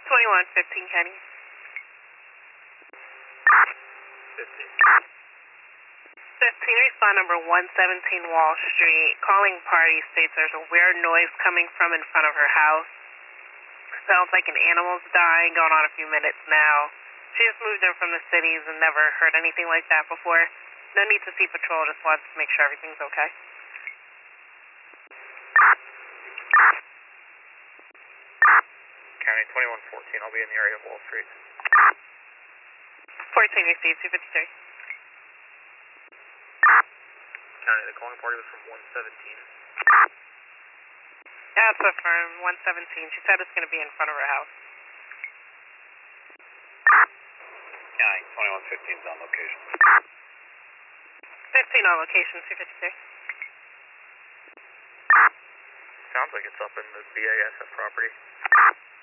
2115 Kenny. 15. 15, respond number 117 Wall Street. Calling party states there's a weird noise coming from in front of her house. Sounds like an animal's dying, going on a few minutes now. She just moved in from the cities and never heard anything like that before. No need to see patrol, just wants to make sure everything's okay. County 2114, I'll be in the area of Wall Street. 14 received, 253. County, the calling party was from 117. Yeah, it's affirmed, 117. She said it's going to be in front of her house. County 2115 is on location. 15 on location, 253. Sounds like it's up in the BASF property.